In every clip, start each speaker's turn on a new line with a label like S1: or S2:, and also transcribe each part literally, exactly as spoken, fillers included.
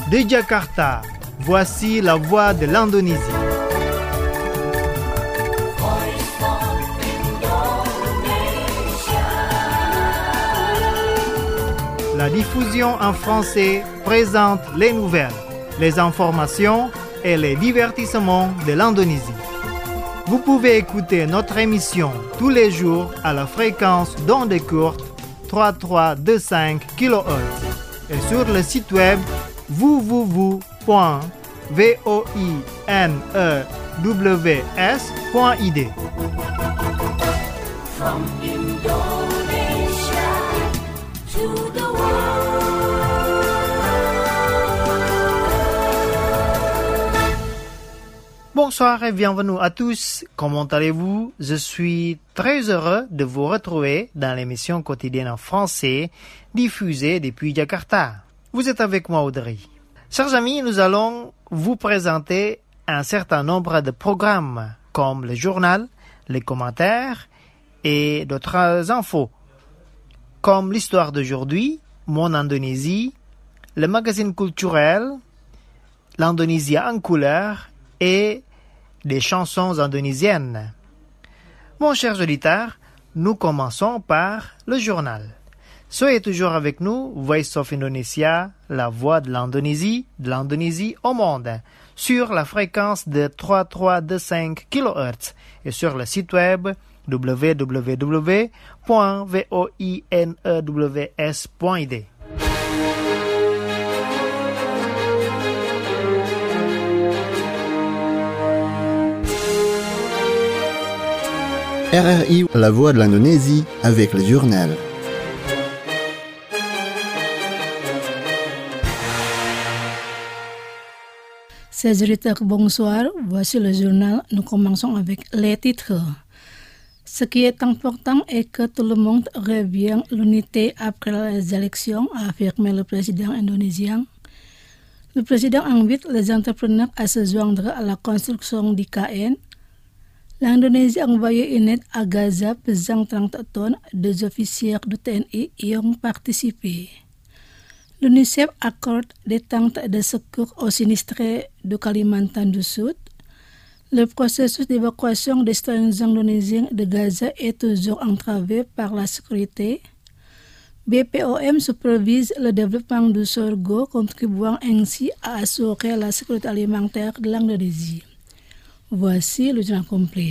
S1: De Jakarta, voici la voix de l'Indonésie. La diffusion en français présente les nouvelles, les informations et les divertissements de l'Indonésie. Vous pouvez écouter notre émission tous les jours à la fréquence d'ondes courtes trente-trois vingt-cinq kilohertz et sur le site web w w w point voinews point i d. From Indonesia to the Bonsoir et bienvenue à tous. Comment allez-vous? Je suis très heureux de vous retrouver dans l'émission quotidienne en français diffusée depuis Jakarta. Vous êtes avec moi, Audrey. Chers amis, nous allons vous présenter un certain nombre de programmes comme le journal, les commentaires et d'autres infos, comme l'histoire d'aujourd'hui, Mon Indonésie, le magazine culturel, l'Indonésie en couleur et des chansons indonésiennes. Mon cher auditeur, nous commençons par le journal. Soyez toujours avec nous, Voice of Indonesia, la voix de l'Indonésie, de l'Indonésie au monde, sur la fréquence de trente-trois vingt-cinq kilohertz et sur le site web w w w point voinews point i d.
S2: R R I, la voix de l'Indonésie, avec le journal.
S3: Chers auditeurs, bonsoir. Voici le journal. Nous commençons avec les titres. Ce qui est important est que tout le monde revient l'unité après les élections, a affirmé le président indonésien. Le président invite les entrepreneurs à se joindre à la construction d'I K N. L'Indonésie a envoyé une aide à Gaza pesant trente tonnes. Deux officiers du T N I y ont participé. L'UNICEF accorde des tentes de secours aux sinistrés de Kalimantan du Sud. Le processus d'évacuation des citoyens indonésiens de Gaza est toujours entravé par la sécurité. B P O M supervise le développement du sorgho, contribuant ainsi à assurer la sécurité alimentaire de l'Indonésie. Voici le journal complet.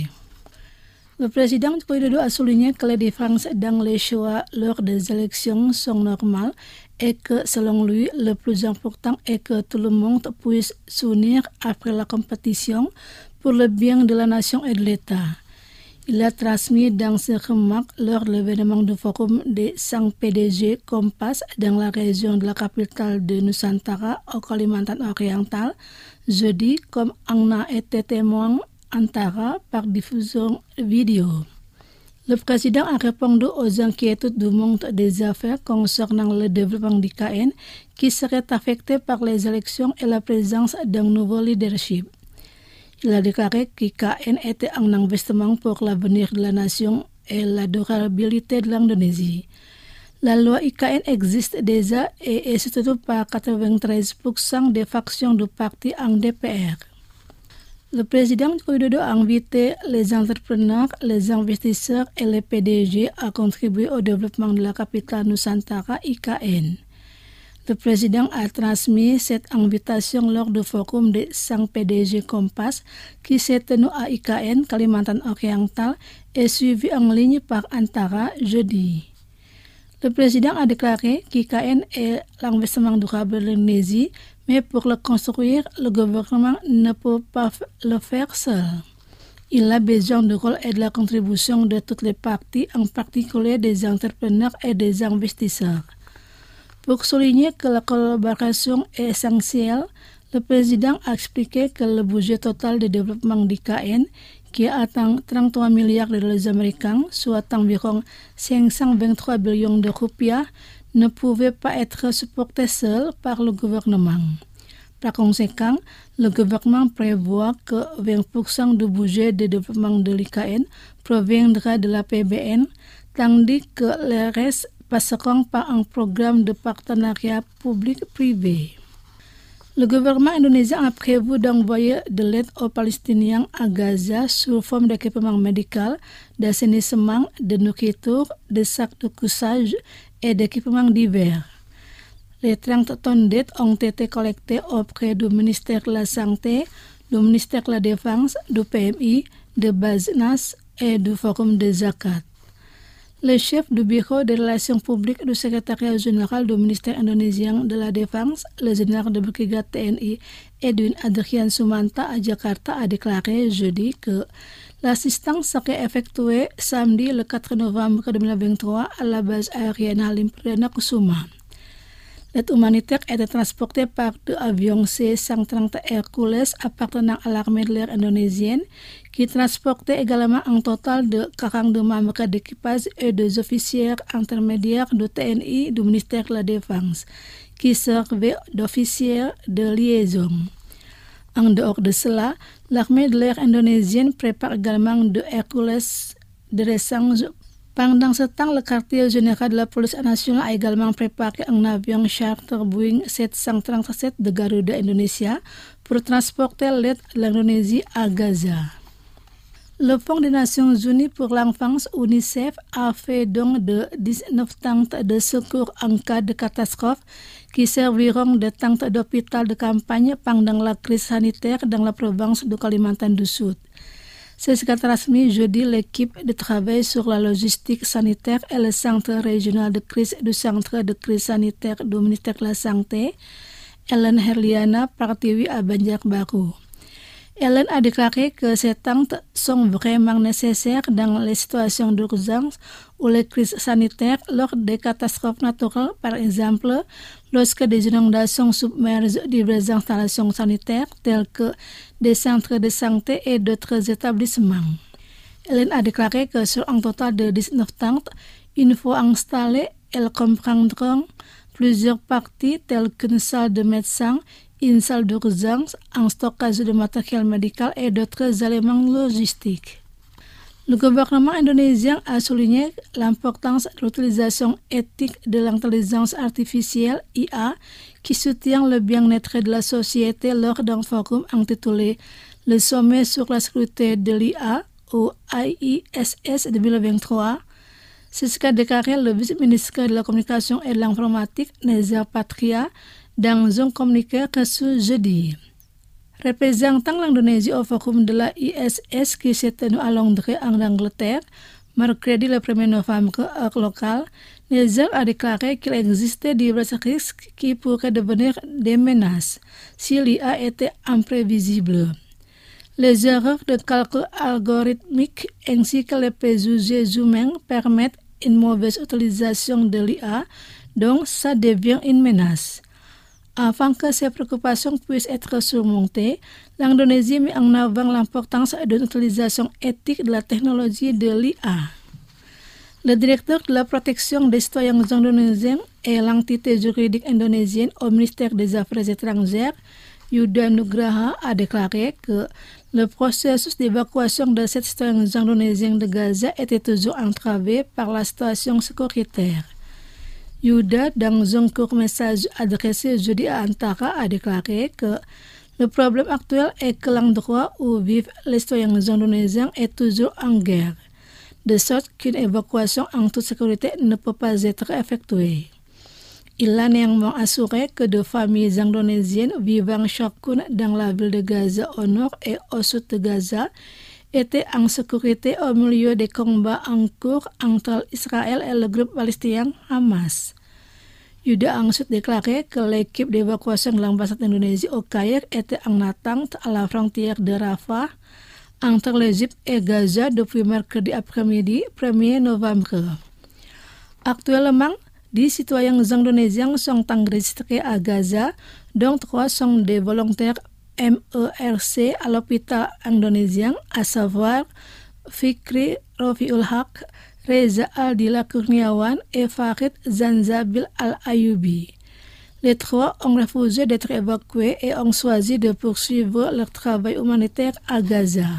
S3: Le président Joko Widodo a souligné que les différences dans les choix lors des élections sont normales et que, selon lui, le plus important est que tout le monde puisse s'unir après la compétition pour le bien de la nation et de l'État. Il a transmis dans ses remarques lors de l'événement du forum des cinq P D G Kompas dans la région de la capitale de Nusantara au Kalimantan oriental, jeudi, comme en a été témoin Antara par diffusion vidéo. Le président a répondu aux inquiétudes du monde des affaires concernant le développement d'I K N qui serait affecté par les élections et la présence d'un nouveau leadership. Il a déclaré qu'I K N était un investissement pour l'avenir de la nation et la durabilité de l'Indonésie. La loi I K N existe déjà et est soutenue par quatre-vingt-treize pour cent des factions du parti en D P R. Le président Joko Widodo a invité les entrepreneurs, les investisseurs et les P D G à contribuer au développement de la capitale Nusantara I K N. Le président a transmis cette invitation lors du forum des cinq P D G Kompas qui s'est tenu à I K N, Kalimantan oriental et suivi en ligne par Antara jeudi. Le président a déclaré qu'I K N est l'investissement durable de l'Indonésie, mais pour le construire, le gouvernement ne peut pas le faire seul. Il a besoin du rôle et de la contribution de toutes les parties, en particulier des entrepreneurs et des investisseurs. Pour souligner que la collaboration est essentielle, le président a expliqué que le budget total de développement d'I K N, qui atteint trente-trois milliards de dollars américains, soit environ cinq cent vingt-trois millions de rupiah, ne pouvait pas être supporté seul par le gouvernement. Par conséquent, le gouvernement prévoit que vingt pour cent du budget de développement de l'I K N proviendra de la P B N, tandis que le reste passeront par un programme de partenariat public-privé. Le gouvernement indonésien a prévu d'envoyer de l'aide aux Palestiniens à Gaza sous forme d'équipement médical, d'assainissement, de nourriture, de sacs de couchage et d'équipements divers. Les trente tonnes d'aide ont été collectées auprès du ministère de la Santé, du ministère de la Défense, du P M I, de Basnas et du Forum de Zakat. Le chef du bureau des relations publiques du secrétariat général du ministère indonésien de la Défense, le général de brigade T N I Edwin Adrian Sumanta à Jakarta a déclaré jeudi que l'assistance serait effectuée samedi le quatre novembre deux mille vingt-trois à la base aérienne Halim Perdana Kusuma. L'aide humanitaire était transportée par deux avions C cent trente Hercules appartenant à l'armée de l'air indonésienne qui transportaient également un total de quarante-deux membres d'équipage et deux officiers intermédiaires du T N I du ministère de la Défense qui servaient d'officiers de liaison. En dehors de cela, l'armée de l'air indonésienne prépare également deux Hercules de rechange. Pendant ce temps, le quartier général de la police nationale a également préparé un avion charter Boeing sept cent trente-sept de Garuda Indonesia pour transporter l'aide de l'Indonésie à Gaza. Le Fonds des Nations Unies pour l'enfance UNICEF a fait don de dix-neuf tentes de secours en cas de catastrophe qui serviront de tentes d'hôpital de campagne pendant la crise sanitaire dans la province de Kalimantan du Sud. C'est ce qu'a transmis jeudi l'équipe de travail sur la logistique sanitaire et le centre régional de crise du centre de crise sanitaire du ministère de la Santé, Ellen Herliana Partiwi à Banjarbaru. Ellen a déclaré que ces tentes sont vraiment nécessaires dans les situations d'urgence ou les crises sanitaires lors des catastrophes naturelles, par exemple lorsque des inondations submergent diverses installations sanitaires telles que des centres de santé et d'autres établissements. Ellen a déclaré que sur un total de dix-neuf tentes, une fois installées, elles comprendront plusieurs parties telles qu'une salle de médecin, une salle d'urgence, un stockage de matériel médical et d'autres éléments logistiques. Le gouvernement indonésien a souligné l'importance de l'utilisation éthique de l'intelligence artificielle I A qui soutient le bien-être de la société lors d'un forum intitulé « Le sommet sur la sécurité de l'I A » au I I S S deux mille vingt-trois. C'est ce qu'a déclaré le vice-ministre de la Communication et de l'Informatique, Nezar Patria, dans un communiqué reçu jeudi. Représentant l'Indonésie au forum de la I S S qui s'est tenu à Londres en Angleterre, mercredi le premier novembre heure locale, Nezar a déclaré qu'il existait divers risques qui pourraient devenir des menaces si l'I A était imprévisible. Les erreurs de calcul algorithmique ainsi que les préjugés humains permettent une mauvaise utilisation de l'I A, donc ça devient une menace. Afin que ces préoccupations puissent être surmontées, l'Indonésie met en avant l'importance de l'utilisation éthique de la technologie de l'I A. Le directeur de la protection des citoyens indonésiens et l'entité juridique indonésienne au ministère des Affaires étrangères, Yuda Nugraha, a déclaré que le processus d'évacuation de sept citoyens indonésiens de Gaza était toujours entravé par la situation sécuritaire. Yuda, dans un court message adressé jeudi à Antara, a déclaré que le problème actuel est que l'endroit où vivent les citoyens indonésiens est toujours en guerre, de sorte qu'une évacuation en toute sécurité ne peut pas être effectuée. Il a néanmoins assuré que deux familles indonésiennes vivant chacune dans la ville de Gaza au nord et au sud de Gaza étaient en sécurité au milieu des combats en cours entre Israël et le groupe palestinien Hamas. Yuda a ensuite déclaré que l'équipe d'évacuation de l'ambassade d'Indonésie au Caire était en attente à la frontière de Rafah entre l'Égypte et Gaza depuis mercredi après-midi premier novembre. Actuellement, dix citoyens indonésiens sont enregistrés à Gaza, dont trois sont des volontaires M E R C à l'hôpital indonésien, à savoir Fikri Rofiul Haq, Reza Aldila Kurniawan et Farid Zanzabil Al-Ayubi. Les trois ont refusé d'être évacués et ont choisi de poursuivre leur travail humanitaire à Gaza.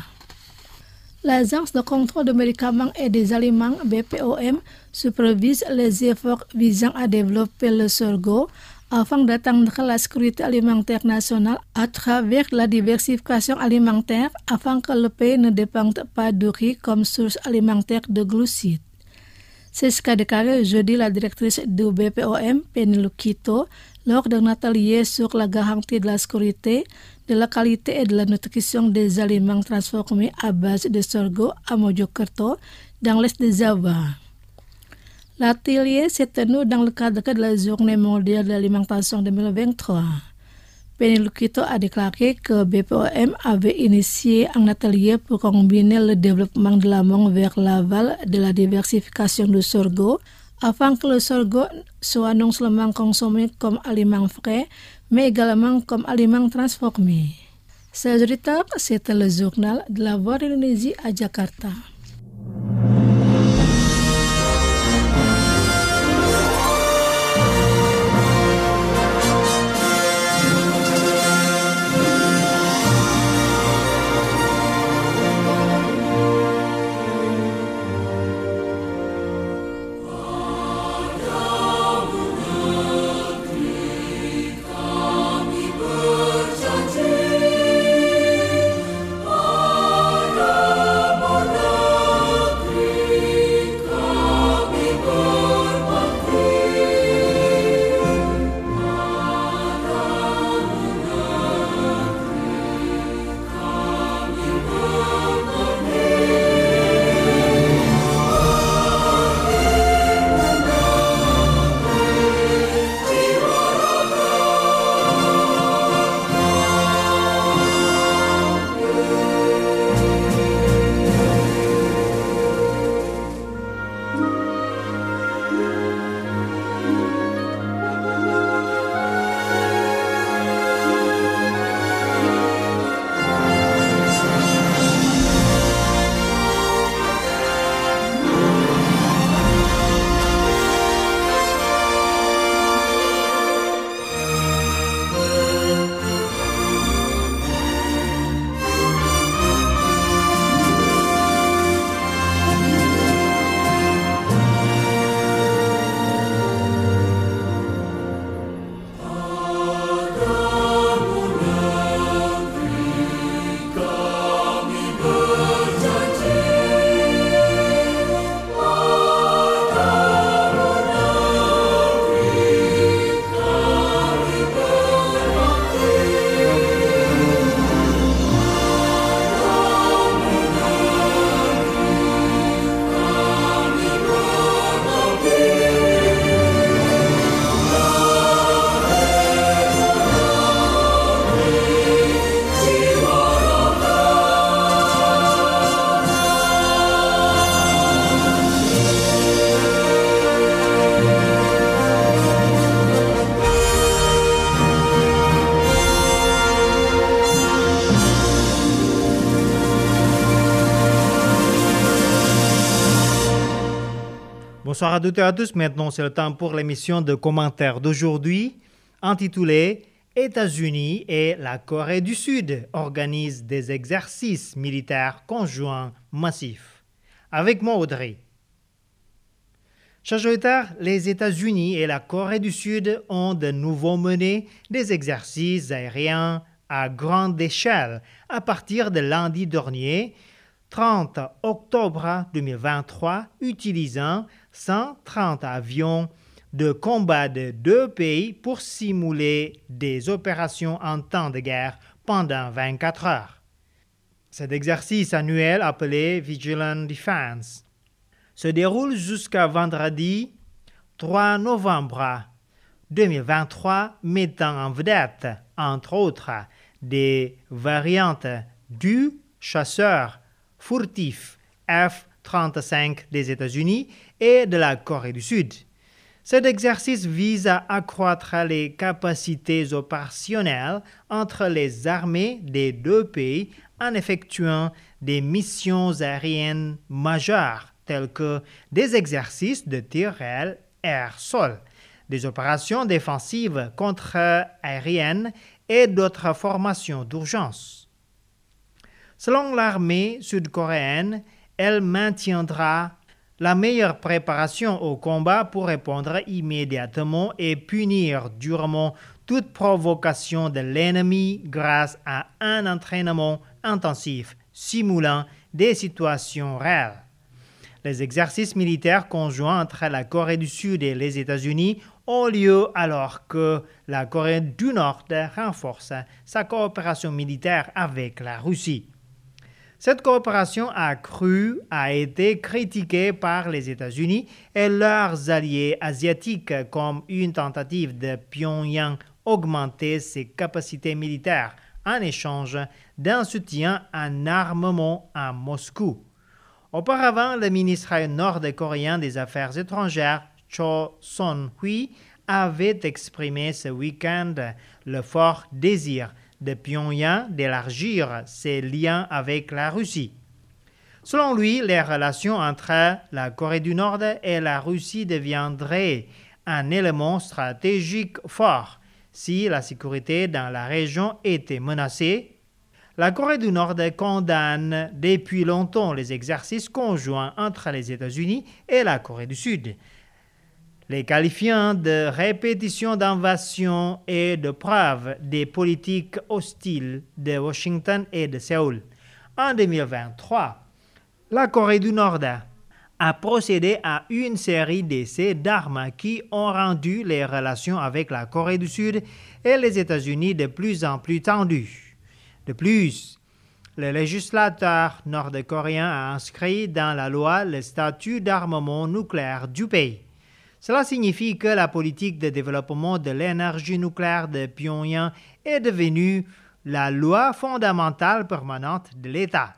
S3: L'Agence de contrôle des médicaments et des aliments B P O M supervise les efforts visant à développer le sorgho, afin d'atteindre la sécurité alimentaire nationale à travers la diversification alimentaire afin que le pays ne dépende pas du riz comme source alimentaire de glucides. C'est ce qu'a déclaré jeudi la directrice du B P O M, Penny Lukito, lors d'un atelier sur la garantie de la sécurité, de la qualité et de la nutrition des aliments transformés à base de sorgho à Mojokerto, dans l'est de Java. L'atelier s'est tenu dans le cadre de la Journée mondiale de l'alimentation deux mille vingt-trois. Penny Lukito a déclaré que B P O M avait initié un atelier pour combiner le développement de l'amont vers l'aval de la diversification du sorgho, afin que le sorgho soit non seulement consommé comme aliment frais, mais également comme aliment transformé. Chers auditeurs, c'était le journal de la Voix d'Indonésie à Jakarta.
S1: Bonsoir à toutes et à tous. Maintenant, c'est le temps pour l'émission de commentaires d'aujourd'hui, intitulée « États-Unis et la Corée du Sud organisent des exercices militaires conjoints massifs ». Avec moi, Audrey. Chers auditeurs, les États-Unis et la Corée du Sud ont de nouveau mené des exercices aériens à grande échelle à partir de lundi dernier, trente octobre deux mille vingt-trois, utilisant cent trente avions de combat de deux pays pour simuler des opérations en temps de guerre pendant vingt-quatre heures. Cet exercice annuel appelé Vigilant Defense se déroule jusqu'à vendredi trois novembre deux mille vingt-trois, mettant en vedette, entre autres, des variantes du chasseur furtif F trente-cinq des États-Unis et de la Corée du Sud. Cet exercice vise à accroître les capacités opérationnelles entre les armées des deux pays en effectuant des missions aériennes majeures telles que des exercices de tir réel air-sol, des opérations défensives contre-aériennes et d'autres formations d'urgence. Selon l'armée sud-coréenne, elle maintiendra La meilleure préparation au combat pour répondre immédiatement et punir durement toute provocation de l'ennemi grâce à un entraînement intensif simulant des situations réelles. Les exercices militaires conjoints entre la Corée du Sud et les États-Unis ont lieu alors que la Corée du Nord renforce sa coopération militaire avec la Russie. Cette coopération accrue a été critiquée par les États-Unis et leurs alliés asiatiques comme une tentative de Pyongyang augmenter ses capacités militaires en échange d'un soutien en armement à Moscou. Auparavant, le ministre nord-coréen des Affaires étrangères, Cho Son-hui, avait exprimé ce week-end le fort désir de Pyongyang d'élargir ses liens avec la Russie. Selon lui, les relations entre la Corée du Nord et la Russie deviendraient un élément stratégique fort si la sécurité dans la région était menacée. La Corée du Nord condamne depuis longtemps les exercices conjoints entre les États-Unis et la Corée du Sud, les qualifiant de répétition d'invasion et de preuve des politiques hostiles de Washington et de Séoul. En deux mille vingt-trois, la Corée du Nord a procédé à une série d'essais d'armes qui ont rendu les relations avec la Corée du Sud et les États-Unis de plus en plus tendues. De plus, le législateur nord-coréen a inscrit dans la loi le statut d'armement nucléaire du pays. Cela signifie que la politique de développement de l'énergie nucléaire de Pyongyang est devenue la loi fondamentale permanente de l'État.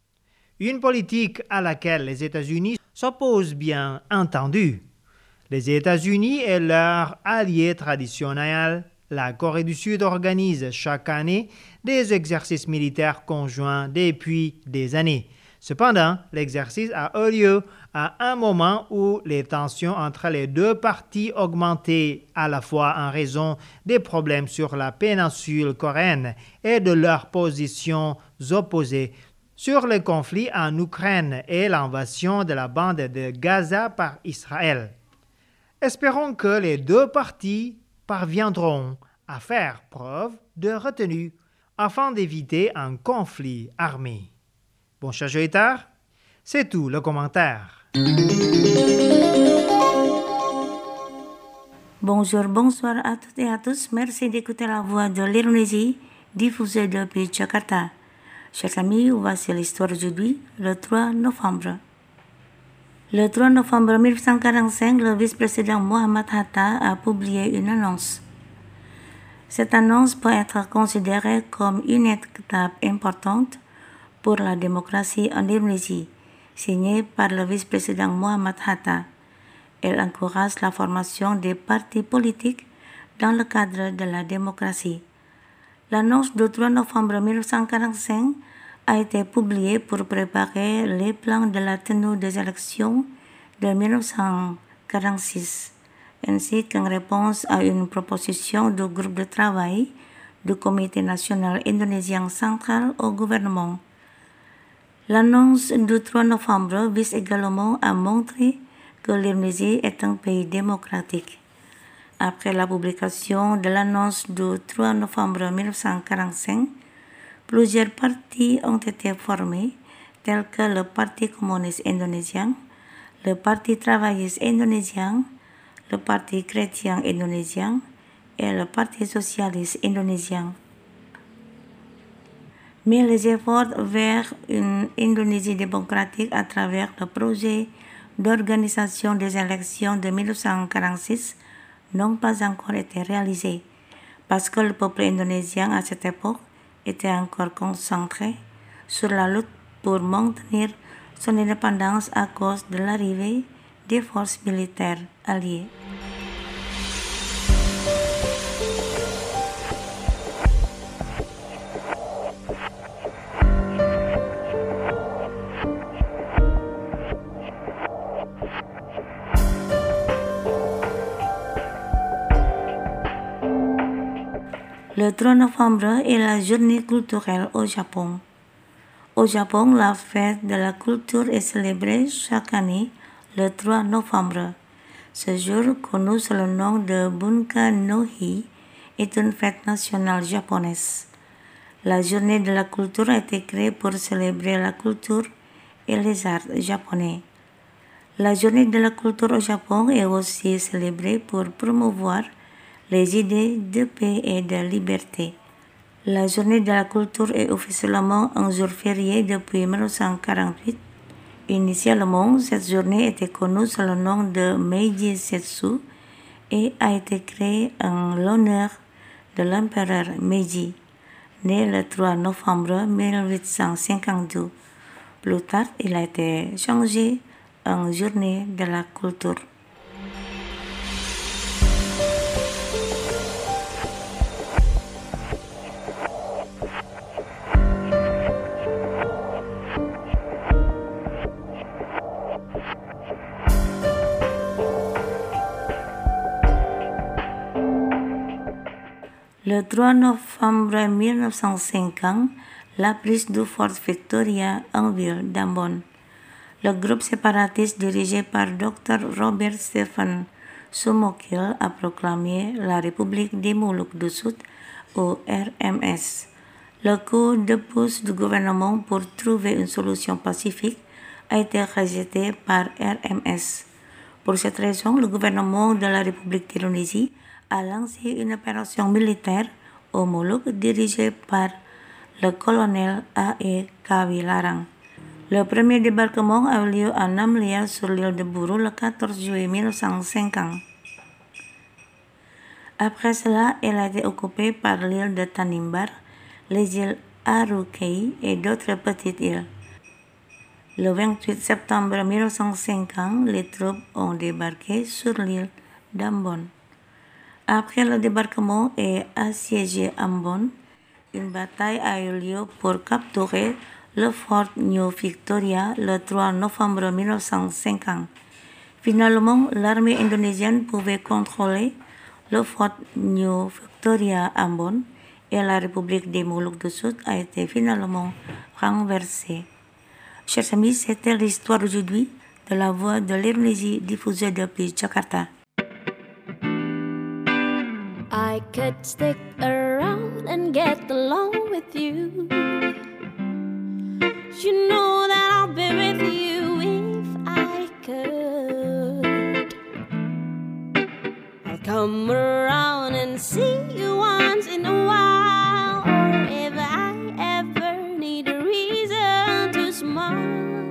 S1: Une politique à laquelle les États-Unis s'opposent bien entendu. Les États-Unis et leurs alliés traditionnels, la Corée du Sud, organisent chaque année des exercices militaires conjoints depuis des années. Cependant, l'exercice a eu lieu à un moment où les tensions entre les deux parties augmentaient à la fois en raison des problèmes sur la péninsule coréenne et de leurs positions opposées sur le conflit en Ukraine et l'invasion de la bande de Gaza par Israël. Espérons que les deux parties parviendront à faire preuve de retenue afin d'éviter un conflit armé. Bon, chers auditeurs, c'est tout le commentaire.
S4: Bonjour, bonsoir à toutes et à tous. Merci d'écouter la voix de l'Indonésie diffusée depuis Jakarta. Chers amis, voici l'histoire d'aujourd'hui, le trois novembre. Le trois novembre mille neuf cent quarante-cinq, le vice-président Mohammad Hatta a publié une annonce. Cette annonce peut être considérée comme une étape importante pour la démocratie en Indonésie, signée par le vice-président Mohammad Hatta. Elle encourage la formation des partis politiques dans le cadre de la démocratie. L'annonce du trois novembre mille neuf cent quarante-cinq a été publiée pour préparer les plans de la tenue des élections de mille neuf cent quarante-six, ainsi qu'en réponse à une proposition du groupe de travail du Comité national indonésien central au gouvernement. L'annonce du trois novembre vise également à montrer que l'Indonésie est un pays démocratique. Après la publication de l'annonce du trois novembre mille neuf cent quarante-cinq, plusieurs partis ont été formés, tels que le Parti communiste indonésien, le Parti travailliste indonésien, le Parti chrétien indonésien et le Parti socialiste indonésien. Mais les efforts vers une Indonésie démocratique à travers le projet d'organisation des élections de mille neuf cent quarante-six n'ont pas encore été réalisés, parce que le peuple indonésien à cette époque était encore concentré sur la lutte pour maintenir son indépendance à cause de l'arrivée des forces militaires alliées. Le trois novembre est la journée culturelle au Japon. Au Japon, la fête de la culture est célébrée chaque année le trois novembre. Ce jour, connu sous le nom de Bunka no Hi, est une fête nationale japonaise. La journée de la culture a été créée pour célébrer la culture et les arts japonais. La journée de la culture au Japon est aussi célébrée pour promouvoir les idées de paix et de liberté. La journée de la culture est officiellement un jour férié depuis mille neuf cent quarante-huit. Initialement, cette journée était connue sous le nom de Meiji Setsu et a été créée en l'honneur de l'empereur Meiji, né le trois novembre mille huit cent cinquante-deux. Plus tard, il a été changé en journée de la culture. Le trois novembre mille neuf cent cinquante, la prise du Fort Victoria en ville d'Ambon. Le groupe séparatiste dirigé par docteur Robert Stephen Somokil a proclamé la République des Moluques du Sud ou R M S. Le coup de pouce du gouvernement pour trouver une solution pacifique a été rejeté par R M S. Pour cette raison, le gouvernement de la République d'Indonésie a lancé une opération militaire aux Moluques dirigée par le colonel A E Kawilarang. Le premier débarquement a eu lieu à Namlia sur l'île de Buru le quatorze juillet mille neuf cent cinquante. Après cela, elle a été occupée par l'île de Tanimbar, les îles Arukei et d'autres petites îles. Le vingt-huit septembre mille neuf cent cinquante, les troupes ont débarqué sur l'île d'Ambon. Après le débarquement et assiégé Ambon, une bataille a eu lieu pour capturer le fort New Victoria le trois novembre mille neuf cent cinquante. Finalement, l'armée indonésienne pouvait contrôler le fort New Victoria Ambon et la République des Moluques du Sud a été finalement renversée. Chers amis, c'était l'histoire d'aujourd'hui de la voix de l'Indonésie diffusée depuis Jakarta.
S5: I could stick around and get along with you. You know that I'll be with you if I could. I'll come around and see you once in a while, or if I ever need a reason to smile.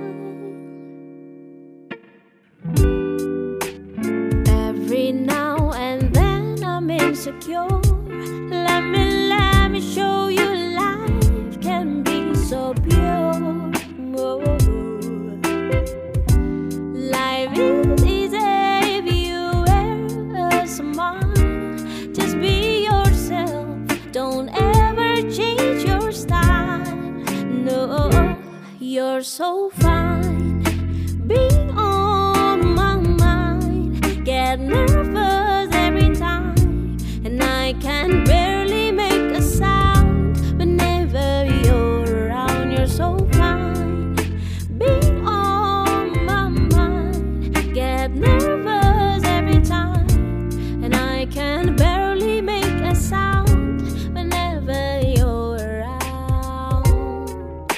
S5: Every now and then I'm insecure. Let me, let me show you life can be so pure. Oh. Life is easy if you wear a smile. Just be yourself. Don't ever change your style. No, you're so fine. Being on my mind. Get nervous every time. And I can barely make a sound whenever you're around. You're so fine, being on my mind. Get nervous every time, and I can barely make a sound whenever you're around.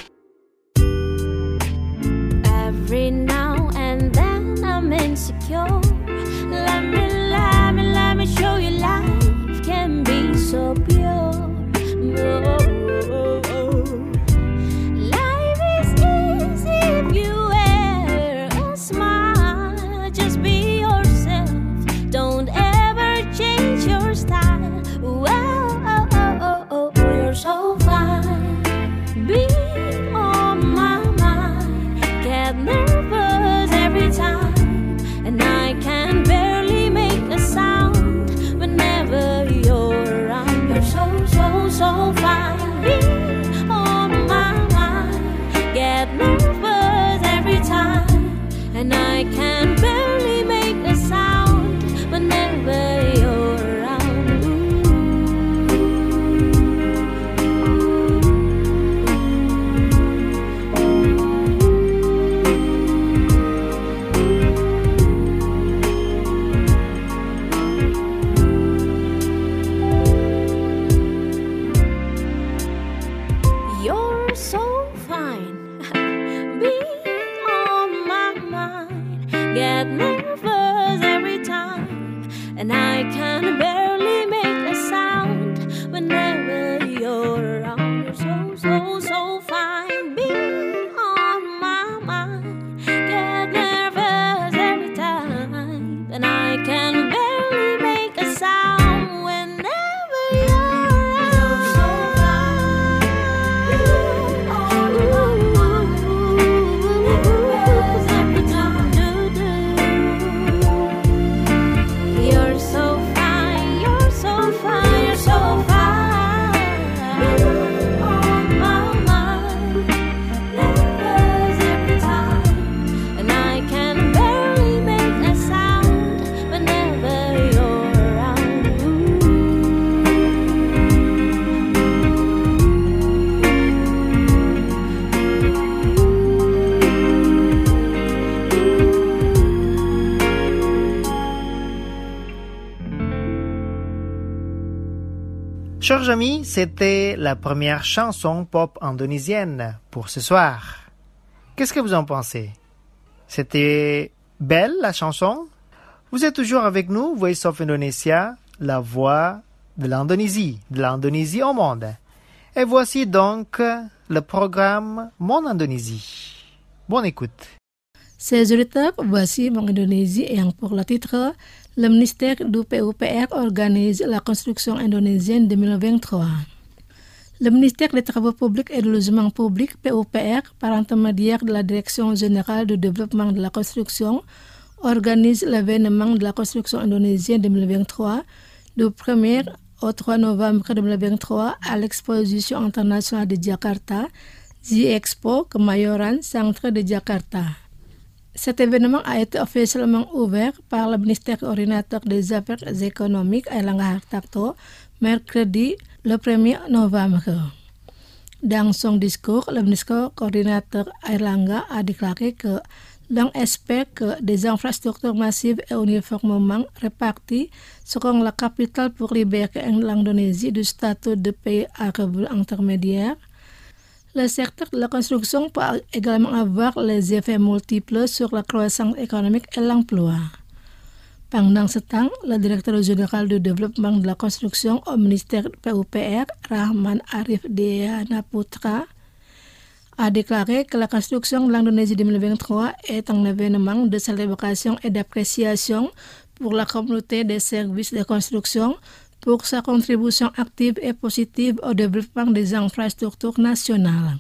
S5: Every now and then I'm insecure. Let me, let me, let me show you life can be so pure. Oh, oh, oh. Life is easy if you wear a smile. Just be yourself. Don't ever change your style. Oh, oh, oh, oh, oh. You're so fine. Be on my mind. Get nervous every time, and I can barely make a sound whenever you're around. You're so, so, so fine. Be on my mind. Get nervous every time, and I can barely make a sound whenever you're around. Ooh. get nervous every time, and I can barely make a sound whenever you're around. You're so, so, so fine, being on my mind. Get nervous every time, and I can barely make a sound whenever you're around. So fine, being on my mind. Nervous every time. You're so fine, you're so fine, you're so fine. On my mind, nervous every time, and I can barely make a sound whenever you're around.
S1: Chers amis, c'était la première chanson pop indonésienne pour ce soir. Qu'est-ce que vous en pensez? C'était belle la chanson? Vous êtes toujours avec nous, Voice of Indonesia, la voix de l'Indonésie, de l'Indonésie au monde. Et voici donc le programme Mon Indonésie. Bonne écoute.
S3: Saya Zurita, voici Mon Indonésie et pour le titre, le ministère du P U P R organise la construction indonésienne deux mille vingt-trois. Le ministère des Travaux publics et du Logement public, P U P R, par intermédiaire de la Direction générale du développement de la construction, organise l'événement de la construction indonésienne deux mille vingt-trois du premier au trois novembre deux mille vingt-trois à l'exposition internationale de Jakarta, Z-Expo Kemayoran, centre de Jakarta. Cet événement a été officiellement ouvert par le ministère coordinateur des Affaires économiques Airlangga Hartarto mercredi le premier novembre. Dans son discours, le ministre coordinateur Airlangga a déclaré que l'on espère que des infrastructures massives et uniformément réparties seront la capitale pour libérer l'Indonésie du statut de pays à revenu intermédiaire. Le secteur de la construction peut également avoir les effets multiples sur la croissance économique et l'emploi. Pendant ce temps, le directeur général du développement de la construction au ministère P U P R, Rahman Arif Dhyanaputra, a déclaré que la construction de l'Indonésie deux mille vingt-trois est un événement de célébration et d'appréciation pour la communauté des services de construction, pour sa contribution active et positive au développement des infrastructures nationales.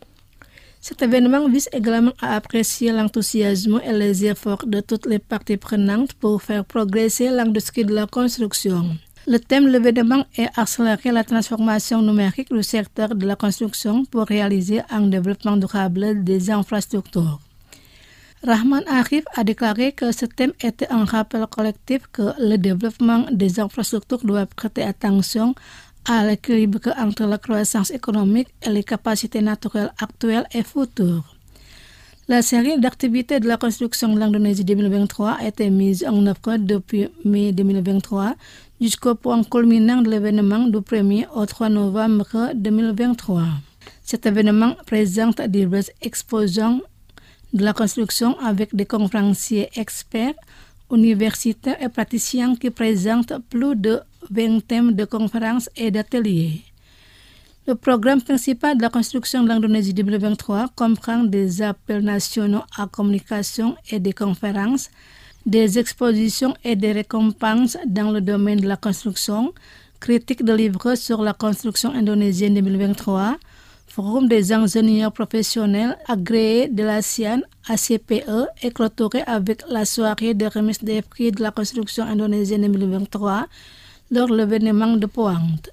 S3: Cet événement vise également à apprécier l'enthousiasme et les efforts de toutes les parties prenantes pour faire progresser l'industrie de la construction. Le thème de l'événement est accélérer la transformation numérique du secteur de la construction pour réaliser un développement durable des infrastructures. Rahman Arif a déclaré que ce thème était un rappel collectif que le développement des infrastructures doit prêter attention à l'équilibre entre la croissance économique et les capacités naturelles actuelles et futures. La série d'activités de la construction de l'Indonésie deux mille vingt-trois a été mise en œuvre depuis mai deux mille vingt-trois jusqu'au point culminant de l'événement du premier au trois novembre deux mille vingt-trois. Cet événement présente divers exposants de la construction avec des conférenciers experts, universitaires et praticiens qui présentent plus de vingt thèmes de conférences et d'ateliers. Le programme principal de la construction de l'Indonésie deux mille vingt-trois comprend des appels nationaux à communication et des conférences, des expositions et des récompenses dans le domaine de la construction, critiques de livres sur la construction indonésienne deux mille vingt-trois, Forum des ingénieurs professionnels agréés de l'ASEAN, A C P E, est clôturé avec la soirée de remise des prix de la construction indonésienne deux mille vingt-trois lors de l'événement de pointe.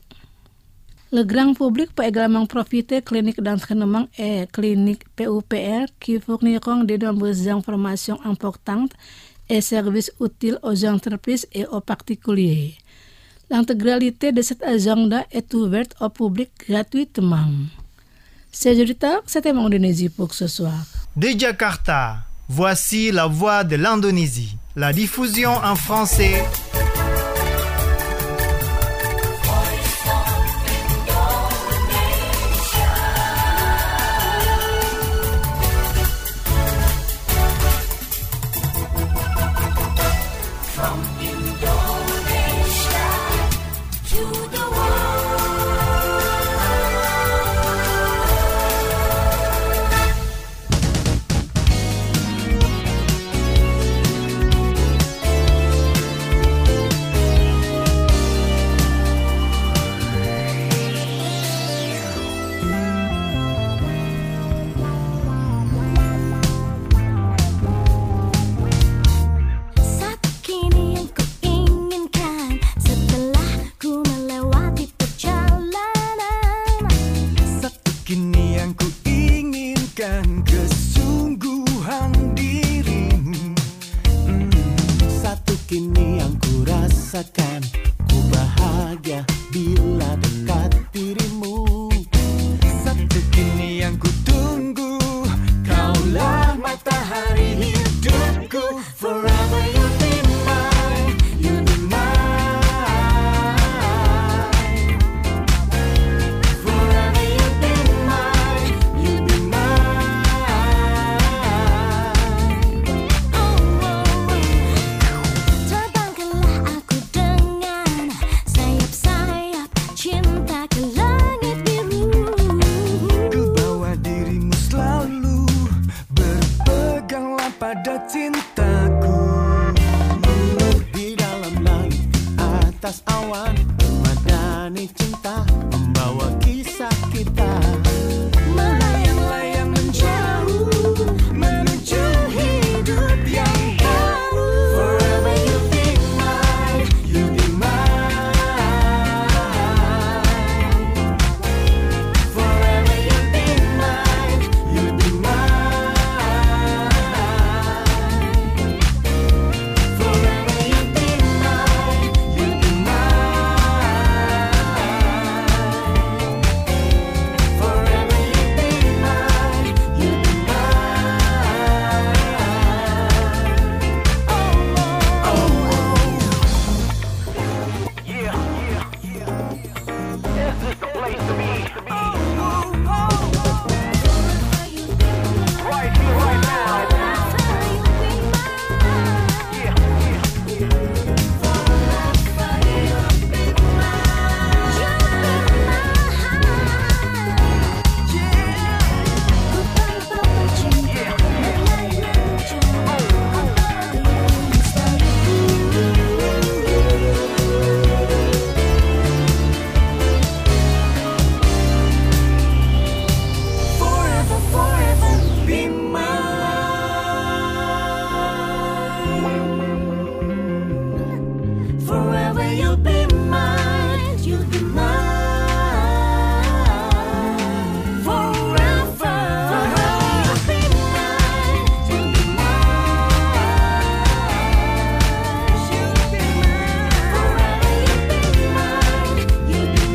S3: Le grand public peut également profiter de cliniques d'entraînement et cliniques P U P R qui fourniront de nombreuses informations importantes et services utiles aux entreprises et aux particuliers. L'intégralité de cet agenda est ouverte au public gratuitement. C'est Jurita, c'était mon Indonésie pour ce soir.
S1: De Jakarta, voici la voix de l'Indonésie. La diffusion en français.
S6: pada cintaku. Di dalam langit atas awan, memadani cinta membawa kisah kita melayang-layang menjauh menuju hidup yang baru. Forever you be mine, you be mine. Forever you be mine, you be mine. Forever you be mine, you be mine. Forever you be mine, you be mine. Oh, oh, yeah, yeah, yeah. This is the place to be. Oh, oh, oh. Right here, right now. Yeah, yeah. Forever, forever, be mine. Forever you'll be mine, you'll be mine. Forever, forever you'll be mine, you'll be mine. You'll be mine. Forever you'll be mine, you'll be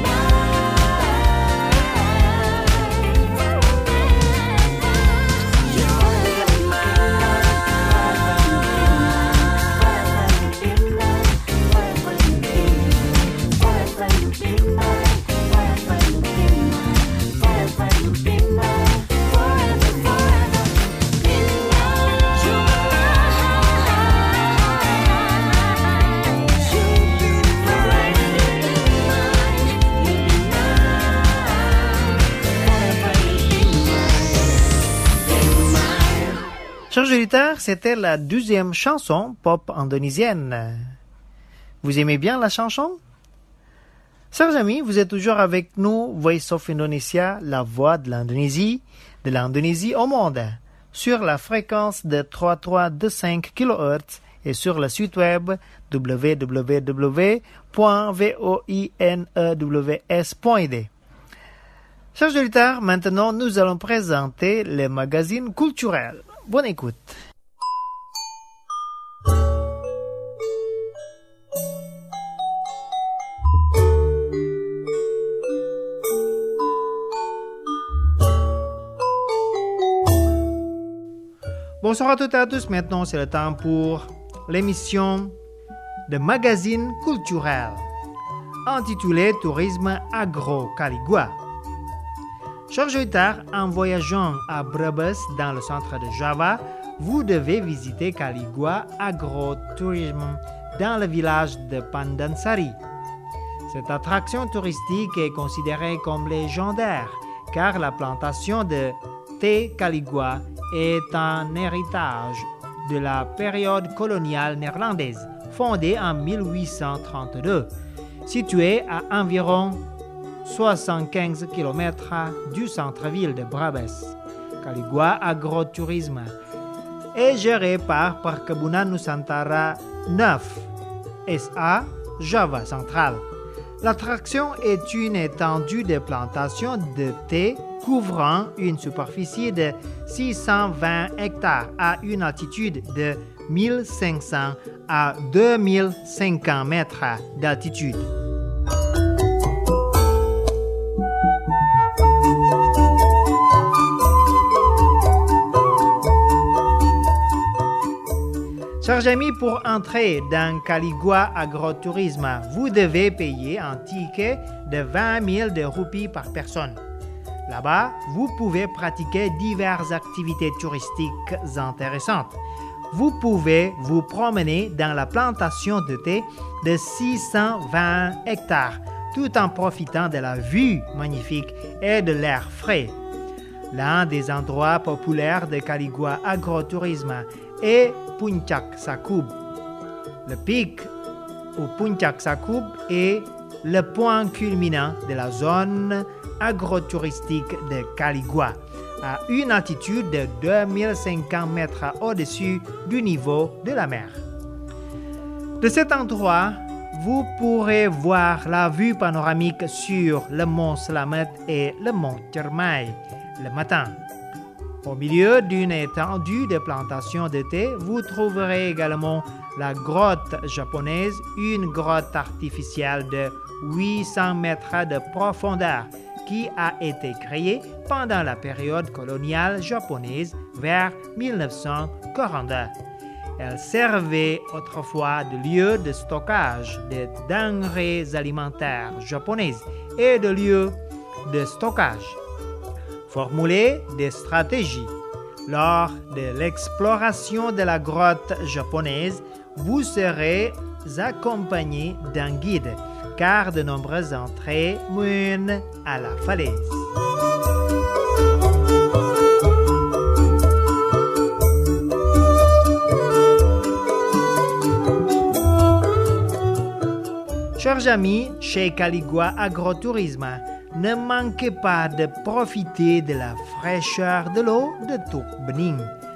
S1: Chers auditeurs, c'était la deuxième chanson pop indonésienne. Vous aimez bien la chanson? Chers amis, vous êtes toujours avec nous, Voice of Indonesia, la voix de l'Indonésie, de l'Indonésie au monde, sur la fréquence de trois mille trois cent vingt-cinq kilohertz et sur le site web w w w point voinews point i d. Chers auditeurs, maintenant nous allons présenter les magazines culturels. Bonne écoute. Bonsoir à toutes et à tous. Maintenant, c'est le temps pour l'émission de magazine culturel intitulée Tourisme Agro-Caligua. Chers auditeurs, en voyageant à Brebes dans le centre de Java, vous devez visiter Caligua Agro-Tourisme dans le village de Pandansari. Cette attraction touristique est considérée comme légendaire car la plantation de thé Caligua est un héritage de la période coloniale néerlandaise, fondée en mille huit cent trente-deux, située à environ soixante-quinze kilomètres du centre-ville de Brebes. Caligua Agrotourisme est géré par Perkebunan Nusantara neuf S A Java Central. L'attraction est une étendue de plantations de thé couvrant une superficie de six cent vingt hectares à une altitude de mille cinq cents à deux mille cinquante mètres d'altitude. Chers amis, pour entrer dans Caligua Agrotourisme, vous devez payer un ticket de vingt mille de roupies par personne. Là-bas, vous pouvez pratiquer diverses activités touristiques intéressantes. Vous pouvez vous promener dans la plantation de thé de six cent vingt hectares, tout en profitant de la vue magnifique et de l'air frais. L'un des endroits populaires de Caligua agrotourisme est Puncak Sakub. Le pic ou Puncak Sakub est le point culminant de la zone agrotouristique de Caligua, à une altitude de deux mille cinquante mètres au-dessus du niveau de la mer. De cet endroit, vous pourrez voir la vue panoramique sur le mont Slamet et le mont Tirmay le matin. Au milieu d'une étendue de plantations de thé, vous trouverez également la grotte japonaise, une grotte artificielle de huit cents mètres de profondeur qui a été créée pendant la période coloniale japonaise vers mille neuf cent quarante-deux. Elle servait autrefois de lieu de stockage des denrées alimentaires japonaises et de lieu de stockage. Formulez des stratégies. Lors de l'exploration de la grotte japonaise, vous serez accompagné d'un guide, car de nombreuses entrées mènent à la falaise. Chers amis, chez Caligua Agrotourisme, ne manquez pas de profiter de la fraîcheur de l'eau de Tuk Bening.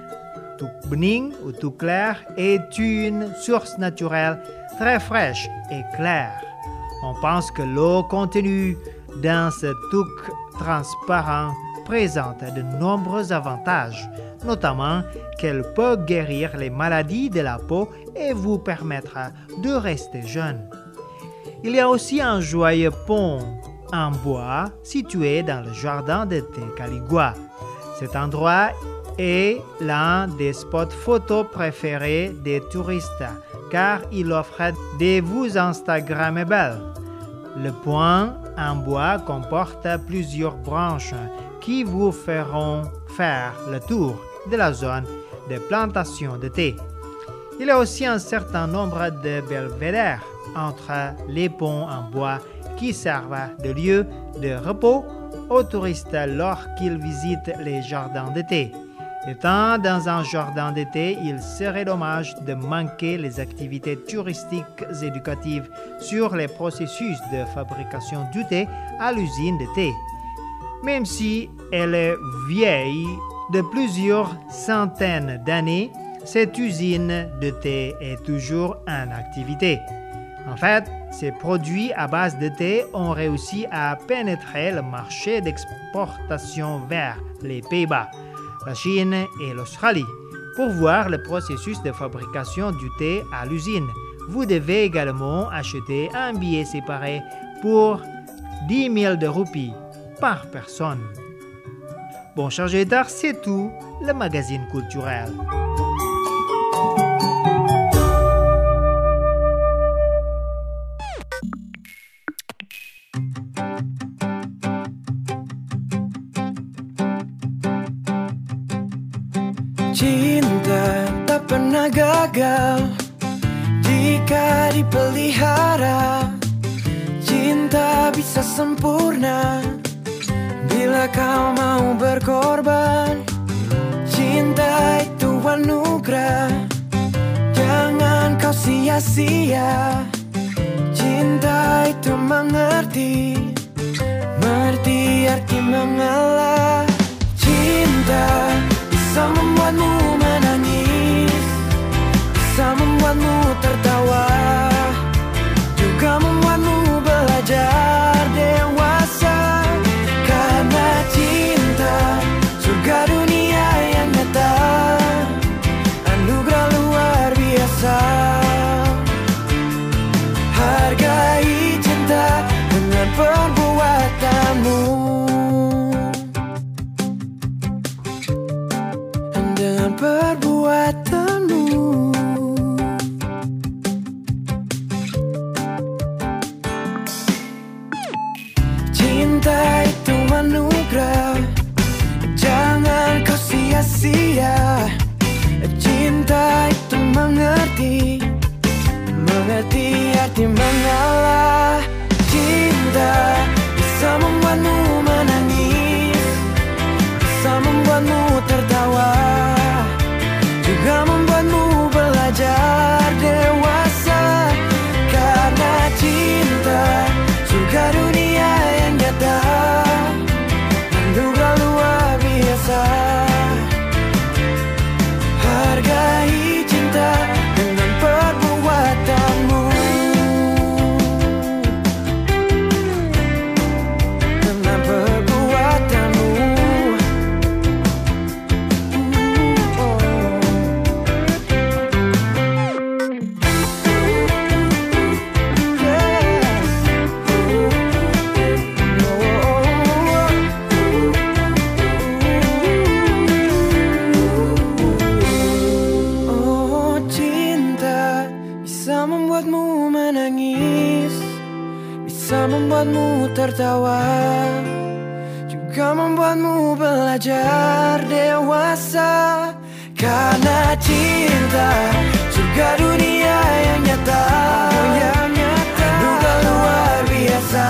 S1: Tuk Bening ou Tuk Clair est une source naturelle très fraîche et claire. On pense que l'eau contenue dans ce Tuk transparent présente de nombreux avantages, notamment qu'elle peut guérir les maladies de la peau et vous permettra de rester jeune. Il y a aussi un joyeux pont en bois situé dans le jardin de thé Caligua. Cet endroit est l'un des spots photos préférés des touristes car il offre des vues instagrammables. Le pont en bois comporte plusieurs branches qui vous feront faire le tour de la zone de plantation de thé. Il y a aussi un certain nombre de belvédères entre les ponts en bois qui servent de lieu de repos aux touristes lorsqu'ils visitent les jardins d'été. Étant dans un jardin d'été, il serait dommage de manquer les activités touristiques éducatives sur les processus de fabrication du thé à l'usine de thé. Même si elle est vieille de plusieurs centaines d'années, cette usine de thé est toujours en activité. En fait, ces produits à base de thé ont réussi à pénétrer le marché d'exportation vers les Pays-Bas, la Chine et l'Australie. Pour voir le processus de fabrication du thé à l'usine, vous devez également acheter un billet séparé pour dix mille de roupies par personne. Bon, chers auditeurs, c'est tout le magazine culturel.
S7: Cinta tak pernah gagal jika dipelihara. Cinta bisa sempurna bila kau mau berkorban. Cinta itu anugerah, jangan kau sia-sia. Cinta itu mengerti, mengerti arti mengalah. Cinta bisa membuatmu menangis, bisa membuatmu tertawa, juga membuatmu belajar dewasa. Karena cinta, surga dunia yang nyata, anugerah luar biasa. Hargai cinta dengan perbuatanmu, dengan perbuatanmu. Cinta itu anugerah, jangan kau sia-sia. Cinta itu mengerti, mengerti arti mengalah. Cinta bisa membuatmu menangis, bisa membuatmu tertawa, juga membuatmu belajar dewasa. Karena cinta, surga dunia yang nyata, yang nyata, duga luar biasa.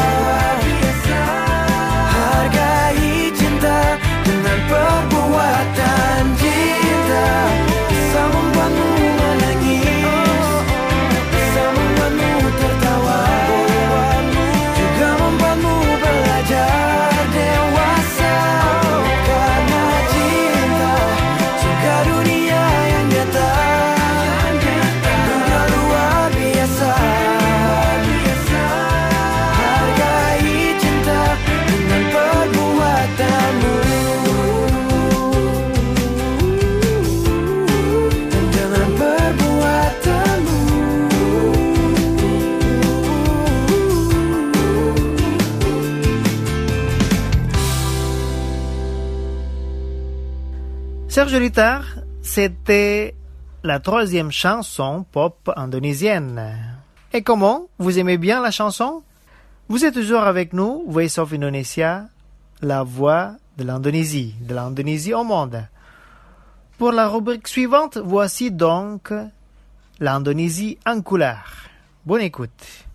S7: Hargai cinta dengan perbuatan cinta, bisa membuatmu menangis, bisa membuatmu tertawa, juga membuatmu belajar dewasa. Karena cinta, surga dunia yang nyata, duga luar biasa. Hargai cinta dengan perbuatanmu, dengan perbuatanmu.
S1: Serge Littard, c'était la troisième chanson pop indonésienne. Et comment? Vous aimez bien la chanson? Vous êtes toujours avec nous, Voice of Indonesia, la voix de l'Indonésie, de l'Indonésie au monde. Pour la rubrique suivante, voici donc l'Indonésie en couleur. Bonne écoute.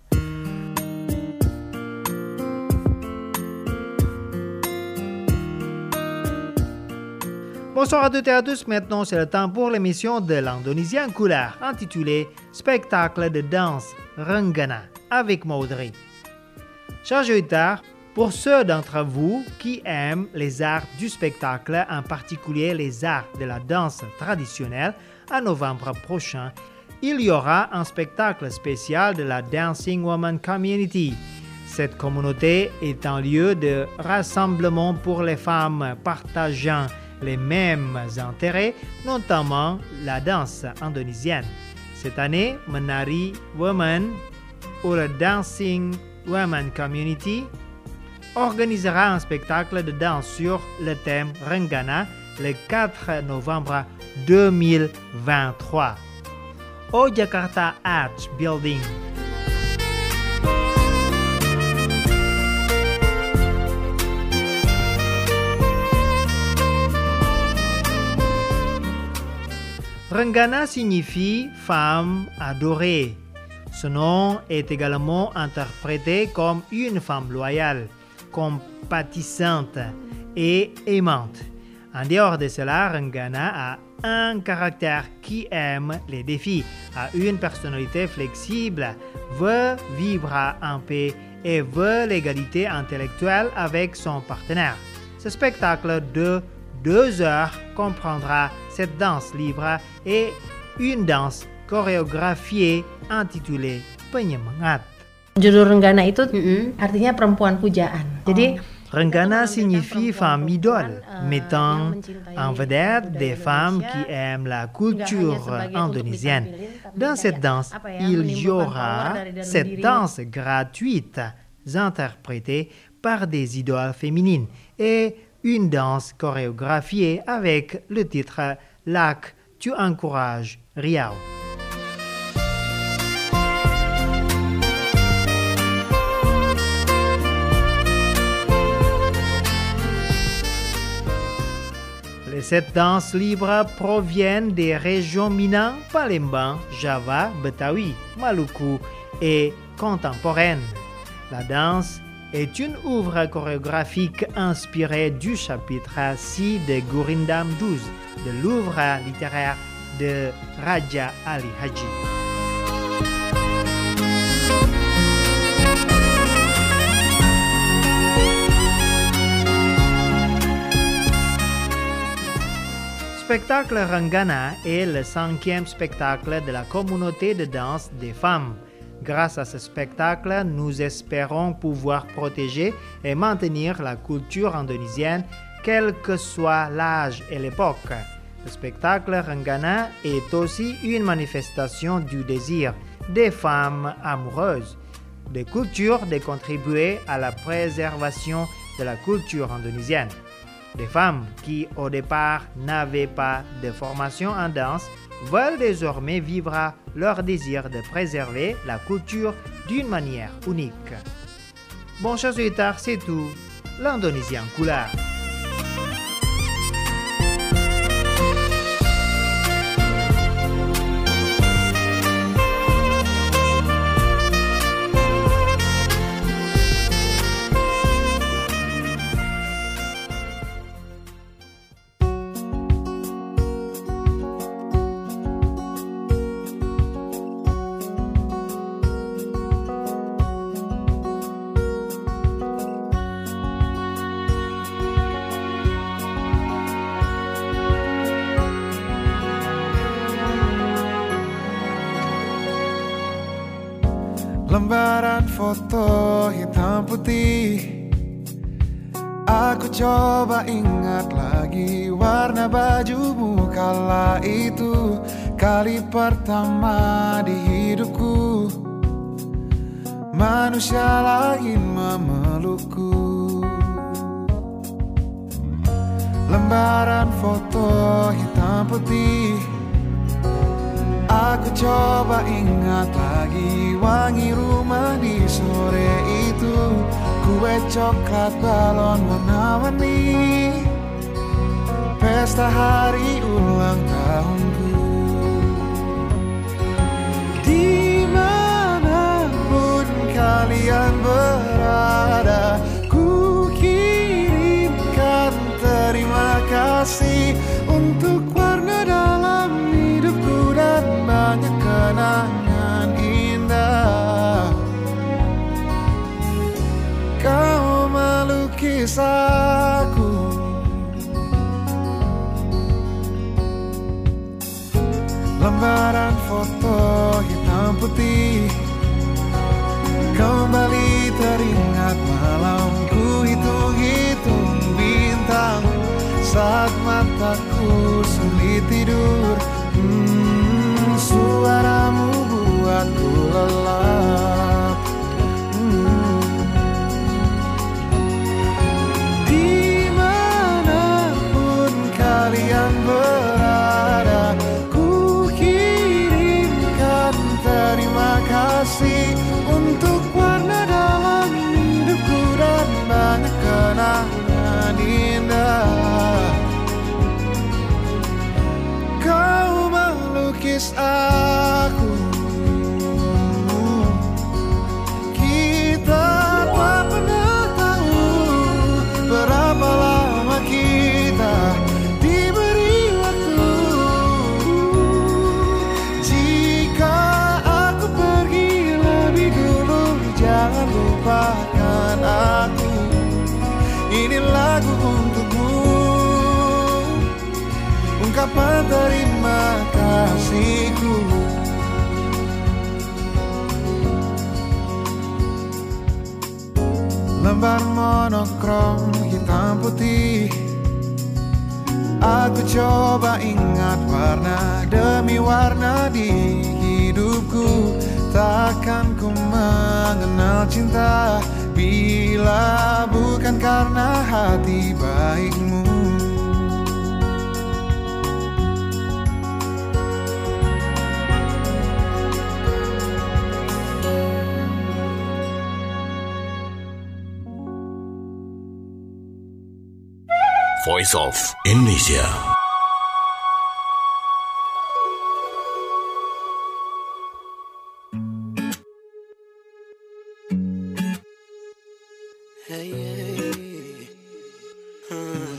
S1: Bonsoir à toutes et à tous, maintenant c'est le temps pour l'émission de l'Indonésie en couleur, intitulée Spectacle de danse Renggana, avec Maudry. Chers auditeurs, pour ceux d'entre vous qui aiment les arts du spectacle, en particulier les arts de la danse traditionnelle, en novembre prochain, il y aura un spectacle spécial de la Dancing Woman Community. Cette communauté est un lieu de rassemblement pour les femmes partageant les mêmes intérêts, notamment la danse indonésienne. Cette année, Menari Women ou le Dancing Women Community organisera un spectacle de danse sur le thème Renggana le quatre novembre deux mille vingt-trois au Jakarta Arts Building. Renggana signifie femme adorée. Ce nom est également interprété comme une femme loyale, compatissante et aimante. En dehors de cela, Renggana a un caractère qui aime les défis, a une personnalité flexible, veut vivre en paix et veut l'égalité intellectuelle avec son partenaire. Ce spectacle de deux heures comprendra cette danse libre et une danse chorégraphiée intitulée Penyemangat.
S8: Judul Renggana itu artinya perempuan pujaan. Jadi
S1: Renggana signifie femme idole, mettant en vedette des femmes qui aiment la culture indonésienne. Dans cette danse, il y aura cette danse gratuite interprétée par des idoles féminines et une danse chorégraphiée avec le titre Lac, tu encourages Riau. Les sept danses libres proviennent des régions Minang, Palembang, Java, Betawi, Maluku et contemporaine. La danse est une œuvre chorégraphique inspirée du chapitre six de Gurindam douze de l'œuvre littéraire de Raja Ali Haji. Spectacle Renggana est le cinquième spectacle de la communauté de danse des femmes. Grâce à ce spectacle, nous espérons pouvoir protéger et maintenir la culture indonésienne, quel que soit l'âge et l'époque. Le spectacle Renggana est aussi une manifestation du désir des femmes amoureuses, des cultures de contribuer à la préservation de la culture indonésienne. Des femmes qui, au départ, n'avaient pas de formation en danse, veulent désormais vivre leur désir de préserver la culture d'une manière unique. Bon, chers auditeurs, c'est tout. L'Indonésie en couleur.
S7: Lembaran foto hitam putih, aku coba ingat lagi warna bajumu kala itu. Kali pertama di hidupku manusia lain memelukku. Lembaran foto hitam putih, aku coba ingat lagi wangi rumah di sore itu. Kue coklat balon warna-warni, pesta hari ulang tahunku. Dimanapun kalian berada, ku kirimkan terima kasih untuk warna dalam hidupku dan banyak kenangan indah. Kau melukis aku, lembaran foto hitam putih, kembali teringat malamku hitung-hitung bintang saat mataku sulit tidur. Hmm, suaramu buatku lelap. Hmm. Dimanapun kalian berada, ku kirimkan terima kasih untuk warna dalam hidupku dan banyak kenangan indah. Kau melukis aku, kita tak pernah tahu berapa lama kita diberi waktu. Jika aku pergi lebih dulu, jangan lupakan aku. Ini lagu untukmu, ungkapan terima kasihku. Lembar monokrom hitam putih, aku coba ingat warna demi warna di hidupku. Takkan ku mengenal cinta bila bukan karena hati baikmu.
S9: Voice of Indonesia.
S7: Hey, hey. Hmm.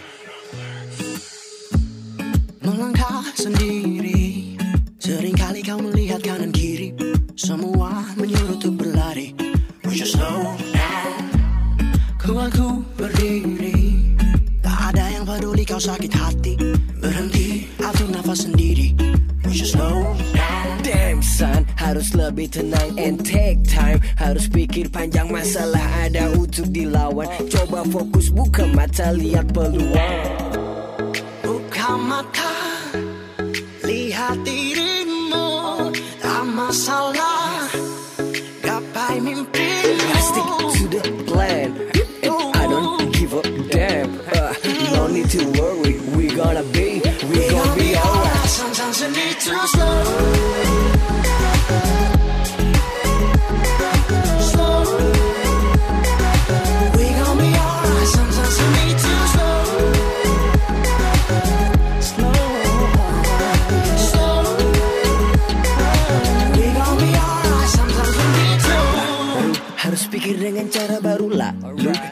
S7: Melangkah sendiri, seringkali kau melihat kanan kiri, semua menyuruh untuk berlari. Would you slow down? Ku aku berdiri, tak ada yang peduli kau sakit hati. Berhenti, atur nafas sendiri. Would you slow down?
S10: Damn son, harus lebih tenang and take time. Harus pikir panjang, masalah ada untuk dilawan. Coba fokus, buka mata, lihat peluang.
S7: Buka mata, lihat dirimu, tak masalah. Gapai mimpimu.
S10: Stick to the plan, and I don't give a damn. uh, No need to worry, we gonna be, we gonna be alright.
S7: Sometimes you need to slow, slow.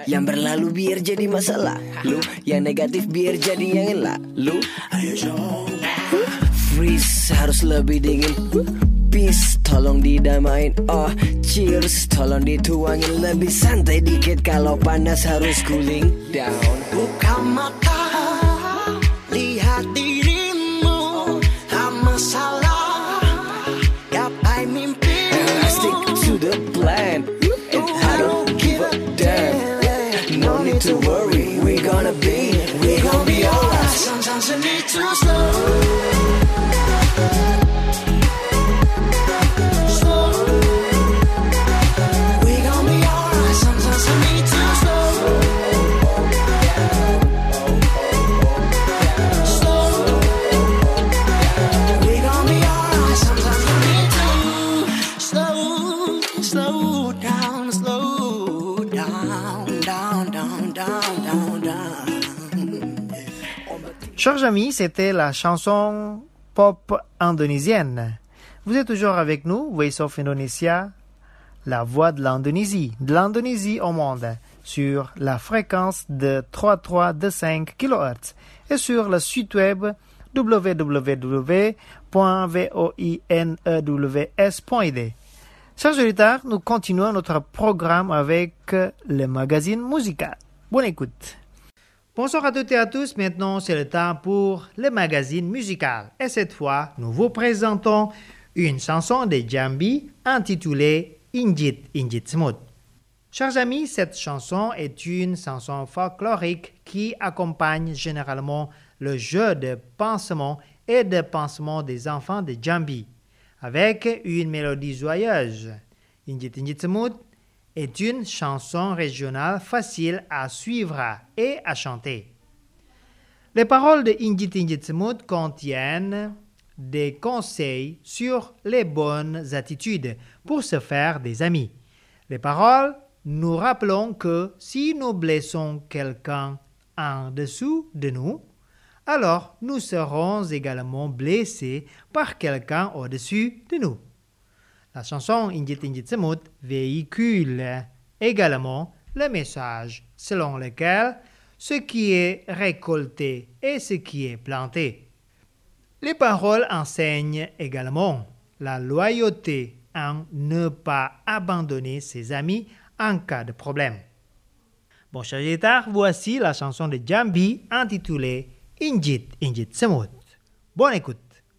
S10: Yang berlalu biar jadi masalah. Lu yang negatif biar jadi yang elak. Lu ayo coba. Freeze harus lebih dingin. Peace tolong didamain. Oh cheers tolong dituangin. Lebih santai dikit kalau panas harus cooling down.
S7: Buka mata, lihat dirimu, tak masalah. Gapai mimpi,
S10: And I stick to the plan. And I don't give a damn. No need to worry, we gonna be, we gonna be alright.
S7: sometimes you need to slow. Slow. We gon' be alright. Sometimes you need to slow. Slow. We gon' be alright. Sometimes you need to slow, slow down, slow down, down, down, down, down, down.
S1: Chers amis, c'était la chanson pop indonésienne. Vous êtes toujours avec nous, Voice of Indonesia, la voix de l'Indonésie, de l'Indonésie au monde, sur la fréquence de trois mille trois cent vingt-cinq kilohertz et sur le site web w w w point voinews point i d. Chers auditeurs, nous continuons notre programme avec le magazine musical. Bonne écoute. Bonsoir à toutes et à tous. Maintenant, c'est le temps pour le magazine musical. Et cette fois, nous vous présentons une chanson de Jambi intitulée Injit Injit Semut. Chers amis, cette chanson est une chanson folklorique qui accompagne généralement le jeu de pansement et de pansement des enfants de Jambi, avec une mélodie joyeuse. Injit Injit Semut est une chanson régionale facile à suivre et à chanter. Les paroles de Injit Injit Semut contiennent des conseils sur les bonnes attitudes pour se faire des amis. Les paroles nous rappelons que si nous blessons quelqu'un en dessous de nous, alors nous serons également blessés par quelqu'un au-dessus de nous. La chanson Injit Injit Semut véhicule également le message selon lequel ce qui est récolté et ce qui est planté. Les paroles enseignent également la loyauté en ne pas abandonner ses amis en cas de problème. Bon, chers auditeurs, voici la chanson de Jambi intitulée Injit Injit Semut. Bonne écoute.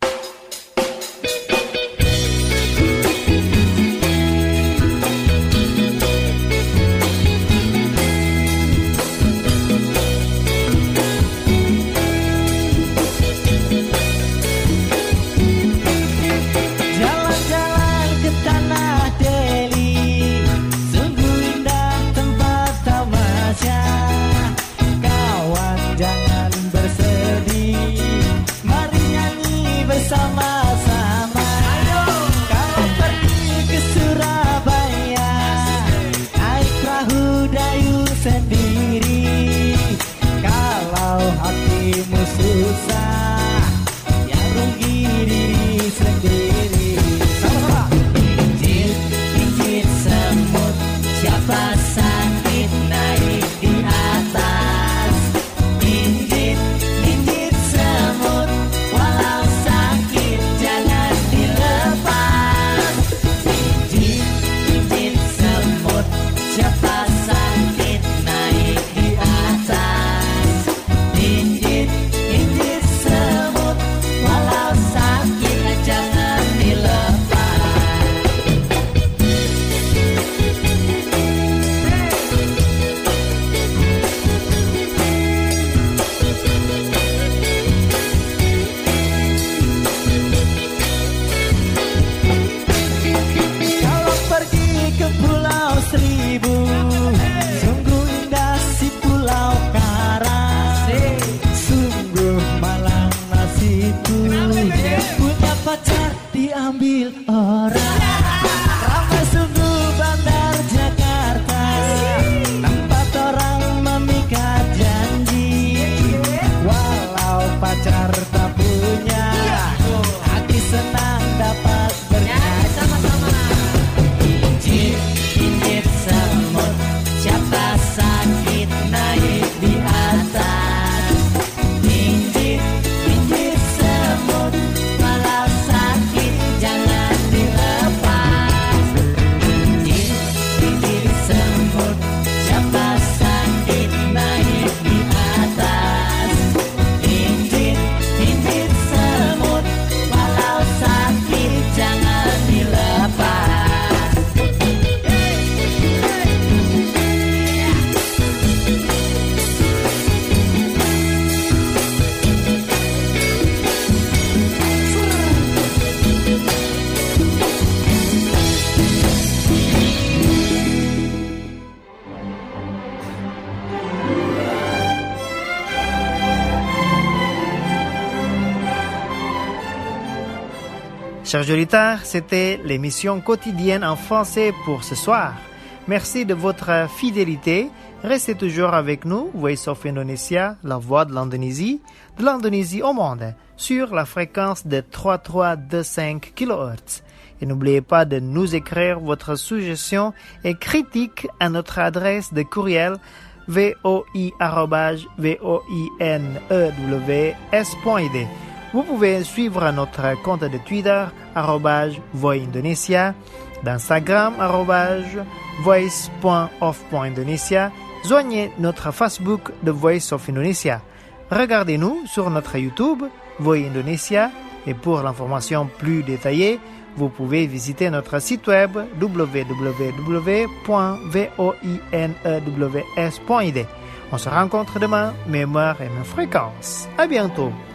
S6: Jalan-jalan ke tanah Delhi, sungguh indah tempat tamasya. Kawan jangan bersedih, mari nyanyi bersama-sama. Kalau pergi ke Surabaya, naik perahu dayung sendiri. Kalau hatimu susah, ya rugi diri sendiri. Sama-sama. Injit, injit semut, siapa sakit naik di atas. Injit, injit semut, walau sakit jangan dilepas. Injit, injit semut, siapa sakit naik di atas. Injit, injit semut, walau sakit jangan dilepas. Kalau pergi ke Pulau Seribu, sungguh indah si Pulau Karang. Sungguh malang nasibku, punya pacar diambil orang. Ramai sungguh bandar Jakarta, tempat orang memikat janji. Walau pacar tak punya, hati senang dapat bernyanyi. Injit, injit semut, siapa sakit
S1: Chers auditeurs, c'était l'émission quotidienne en français pour ce soir. Merci de votre fidélité. Restez toujours avec nous, Voice of Indonesia, la voix de l'Indonésie, de l'Indonésie au monde, sur la fréquence de trois mille trois cent vingt-cinq kilohertz. Et n'oubliez pas de nous écrire votre suggestion et critique à notre adresse de courriel voi arobase voinews point d. Vous pouvez suivre notre compte de Twitter arobase voindonesia, d'Instagram arobase voice point of point indonesia. Joignez notre Facebook The Voice of Indonesia. Regardez-nous sur notre YouTube Voi Indonesia et pour l'information plus détaillée, vous pouvez visiter notre site web w w w point voinews point d. On se rencontre demain, mémoire et même fréquence. À bientôt.